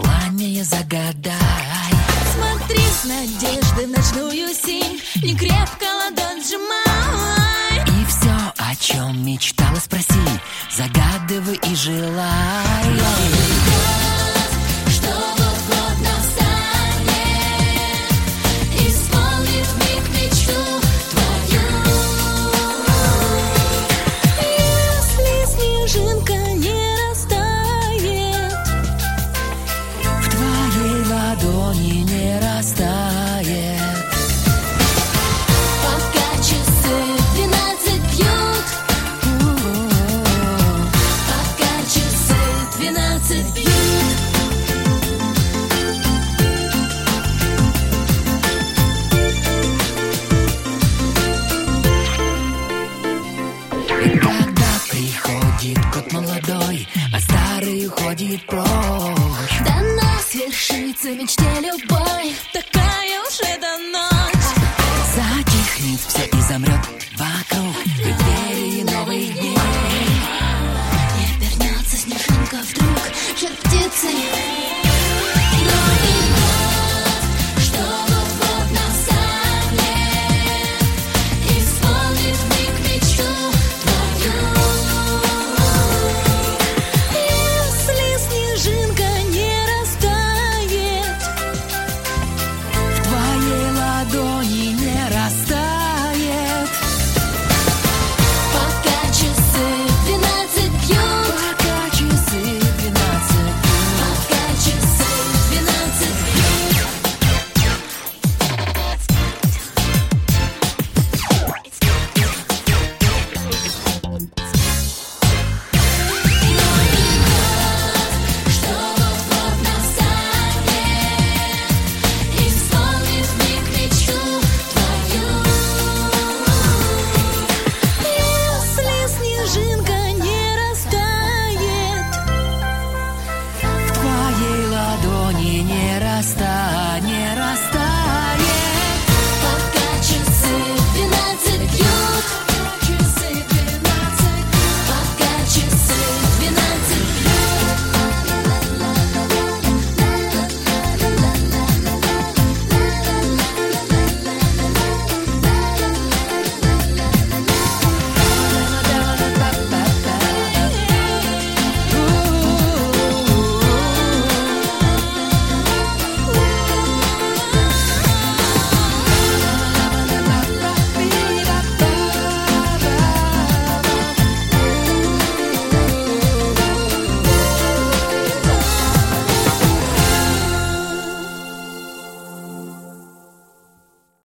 желание загадай. Смотри с надеждой в ночную синь, не крепко ладонь сжимай. И все, о чем мечтала, спроси, загадывай и желай. Что вот-вот настанет, исполнит вмиг мечту твою. Если снежинка не растает, В твоей ладони не растает. пока часы 12 бьют, пока часы 12 бьют. И когда приходит год молодой, а старый уходит прочь, До нас свершится в мечте любовь.